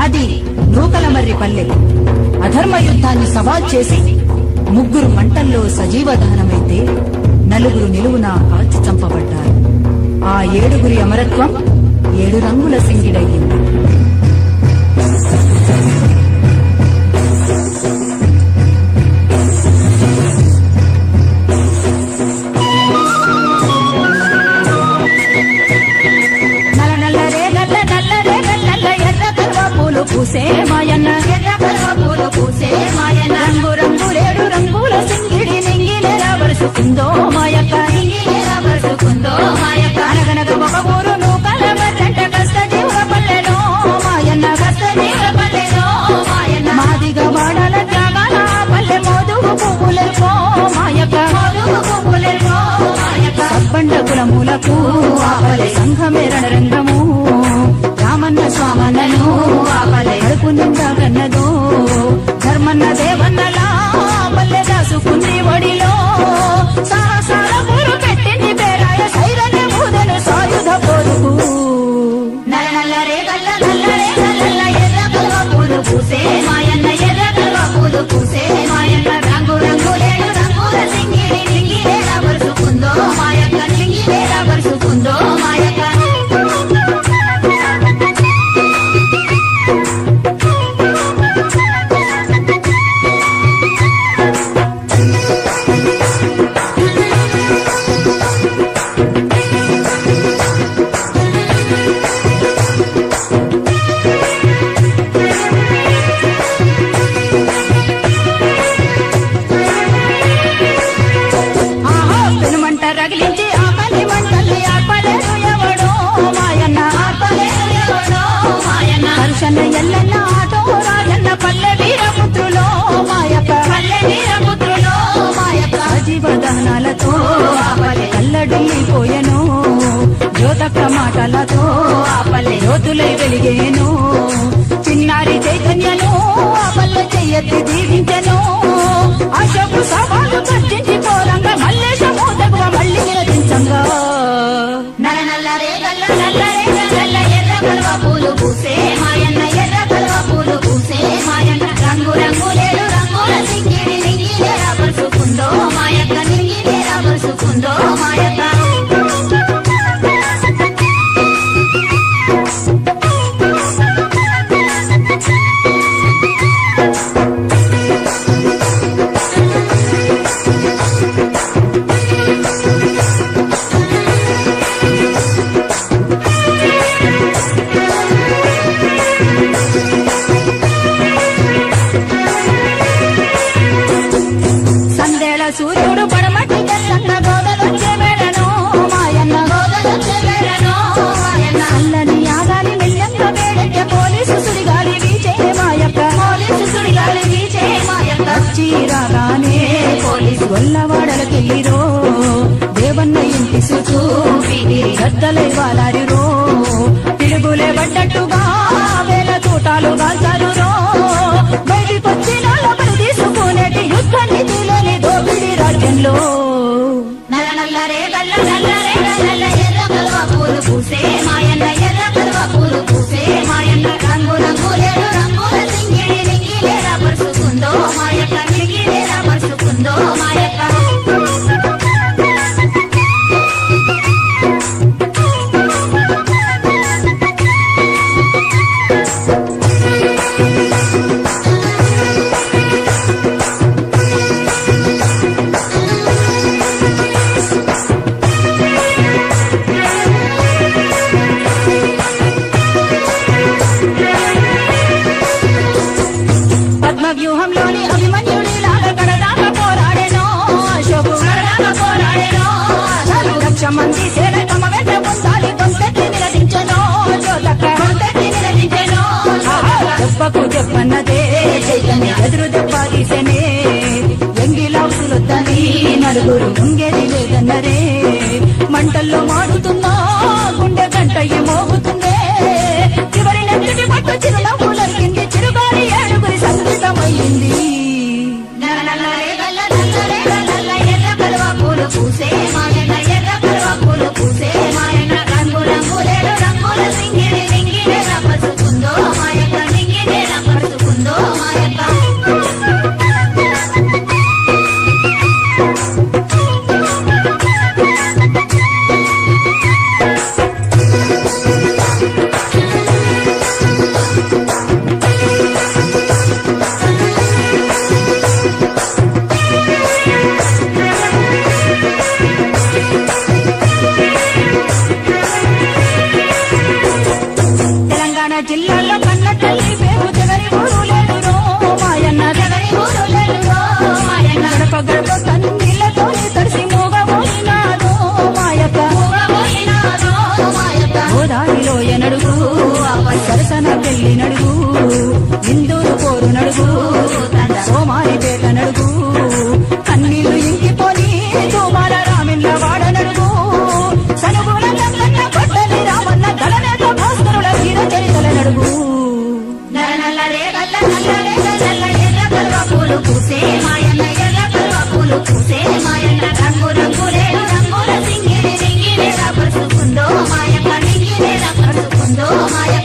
అది నూకలమర్రిపల్లె. అధర్మ యుద్ధాన్ని సవాల్ చేసి ముగ్గురు మంటల్లో సజీవ దహనమైతే నలుగురు నిలువున కాల్చి చంపబడ్డారు. ఆ 7గురి అమరత్వం 7 రంగుల సింగిడయ్యింది. పూసే మాయన్న ఎర్ర కలువ పూలు పూసే మాయన్న రంగు రంగులేడు రంగుల సింగిడి నింగిలేలా వరుసుకుందో మాయక్క నింగిలేలా వరుసుకుందో మాయక్క అనగనగ ఒక ఊరు నూకలమర్రంట కష్ట జీవుల పల్లెలో మాయన్న కష్ట జీవుల పల్లెలో మాయన్న మాదిగ వాడల త్యాగాల పల్లె మోదుగు పువ్వులెల్కో మాయక్క మోదుగు పువ్వులెల్కో మాయక్క సబ్బండ కులములకు ఆపలే సంఘమే రణరంగము రామన్న స్వామన్నను ఆపలే కడుపు నిండా కన్నదో ధర్మన్న దేవన్నలా పల్లె దాసుకుంది ఒడిలో సాహసాల పూరు పెట్టింది పేరాయ సైరన్య బూదెను సాయుధ పోరుకు నల్లరే గల్ల నల్లరే గల్ల ఎర్ర కలువ పూలు పూసే మాయన్న ఎర్ర కలువ పూలు పూసే మాయన్న రంగు రంగులేడు రంగుల సింగిడి నింగిలేలా వరుసుకుందో మాయక్క నింగిలేలా వరుసుకుందో మాయక్క రగిలించి ఆపలి మంటల్ని ఆపలేరు ఎవడో మాయన్న ఆపలేరు ఎవడో మాయన్న హర్షన్న ఎల్లన్న ఆటో రాజన్న పల్లె వీరపుత్రులో మాయక్క పల్లె వీరపుత్రులో మాయక్క జీవదహనాలతో ఆపలే కల్లడిల్లిపోయెను జ్యోతక మాటలతో ఆపలే జ్యోతులై వెలిగేను చిన్నారి చైతన్యను ఆపల్లె చెయ్యెత్తి దీవించెను అశోకు సవాలు కట్టించి పోరంగా మల్లేశము తగువ మళ్ళీ నిలదించంగా నల్లరే గల్ల నల్లరే గల్ల ఎర్ర కలువ పూలు పూసే మాయన్న ఎర్ర కలువ పూలు పూసే మాయన్న రంగు రంగులేడు రంగుల సింగిడి నింగిలేలా వరుసుకుందో మాయక్క నింగిలేలా వరుసుకుందో మాయక్క సూర్యుడు పడమటి తెల్లన్న గోదలొచ్చే వేళను మాయన్న గోదలొచ్చే వేళను మాయన్న అల్లని యాగాలి మెల్లంగా వేడెక్కే పోలీసు సుడిగాలి వీచే మాయక్క పోలీసు సుడిగాలి వీచే మాయక్క వచ్చి రాగానే పోలీసు గొల్లవాడలకెళ్ళిరో దేవన్న ఇంటి సుచూ వీధిరి గద్దలై వాలారిరో పిడుగులే పడ్డట్టుగా వేల తూటాలు కాల్చారురో బయటికొచ్చిన లోపలి తీసుకునేటి యుద్ధాన్ని తీలేని దోపిడి రాజ్యంలో నల్లరే గల్ల నల్లరే గల్ల ఎర్ర కలువ పూలు పూసే మాయన్న ఎర్ర కలువ పూలు పూసే మాయన్న రంగు రంగులేడు రంగుల సింగిడి నింగిలేలా పరుచుకుందో మాయక్క నింగిలేలా పరుచుకుందో మాయక్క వ్యూహంలోని అభిమన్యుడి లాగా కడదాకా పోరాడేనో అశోకు కడదాకా పోరాడేనో లక్ష మంది సేన తమ వెంట పొందాలి కొంతటి నిలదించెనో జోతక్క కొంతటి నిలదించెనో దెబ్బకు దెబ్బన్నదే చైతన్య ఎదురు దెబ్బ తీసెనే ఎంగిలాసులొద్దని నలుగురు ముంగేది లేదన్నరే మంటల్లో మాడుతున్నా గుండె గంటయ్య మోగుతుందే చివరి నెత్తుటి పట్టు చిరునవ్వులరిగింది చిరుగారి 7గురి సంగీతమయ్యింది నల్లరే గల్ల నల్లరే గల్ల ఎర్ర కలువ పూలు పూసే మాయన్న ఎర్ర కలువ పూలు పూసే మాయన్న రంగు రంగులేడు రంగుల సింగిడి నింగిలేలా పరుచుకుందో మాయక్క నింగిలేలా జిల్లాలో కన్న తల్లి పేరు జగరి ఊరు లేడురో మాయన్న జగరి ఊరు లేడురో మాయన్న గడప గడప కన్నీళ్లతోని తడిసి మూగబోయినాదో మాయక్క మూగబోయినాదో మాయక్క గోదారిలో ఎనడుగు సరసన పెళ్లి నడుగు ఇందూరు పోరు నడుగు సోమారిపేట నడుగు కన్నీళ్లు ఇంకిపోని తూమాల రామిళ్ళ వాడ నడుగు సనుగుల నల్లన్న కొట్టలి రామన్న దళనేత భాస్కరుల వీర చరితల నడుగు నల్ల రేగల్ల నల్ల రేగల్ల ఎర్ర కల్వ పూలు పూసే మాయన్న ఎర్ర కల్వ పూలు పూసే మాయన్న రంగు రంగులేడు రంగుల సింగిడి రింగిడి పరుచుకుందో మాయక్క రింగిడి పరుచుకుందో మాయక్క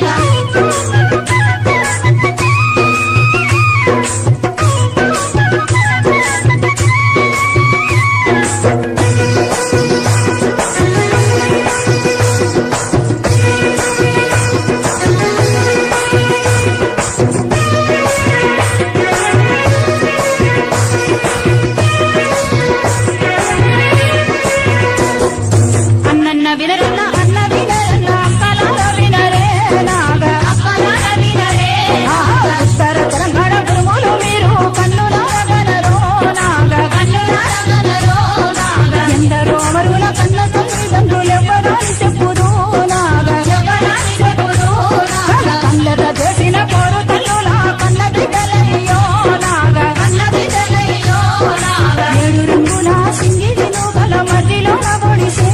వినరన్న అన్న వినరన్న అక్కలార వినరే నాగ అక్కలార వినరే ఉత్తర తెలంగాణ గురుములు మీరు కన్నులార గనరో నాగ కన్నులార గనరో నాగ ఎందరో మరుల కన్న తల్లిదండ్రులెవ్వరని చెప్పుదు నాగ ఎవరని చెప్పుదు నాగ కళ్ళత చేసిన పోరు తల్లుల కన్న బిడ్డలయ్యో నాగ కన్న బిడ్డలయ్యో నాగ ఏడు రంగుల సింగిడి నూగల మధ్యలోన పొడిసే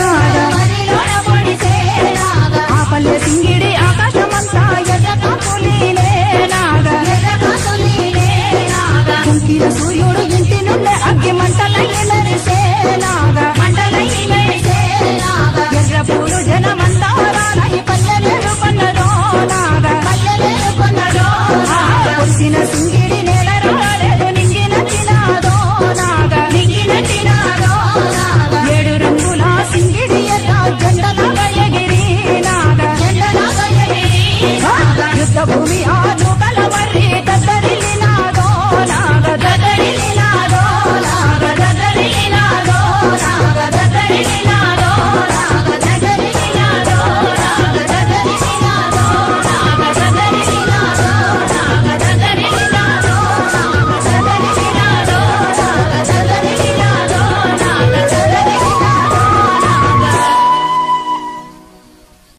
పల్లె సింగిడి ఆకాశమంతా ఎర్ర కాకులీలే నాగ కుంకిల సూర్యుడు ఇంటి నుండి అగ్గి మంటలయ్యి మెరిసే నాగ మంటలయ్యి మెరిసే నాగ ఎర్ర పూలు జనమందారాలయ్యి పల్లెలేరు కొన్నదో నాగ పల్లెలేరు కొన్నదో పొడిసిన సింగిడి నేల రాలేదు నింగి నచ్చినాదో నాగ నింగి నచ్చినాదో నాగ ఏడు రంగుల సింగిడి ఎర్ర జెండలాగా ఎగిరి యుద్ధ భూమి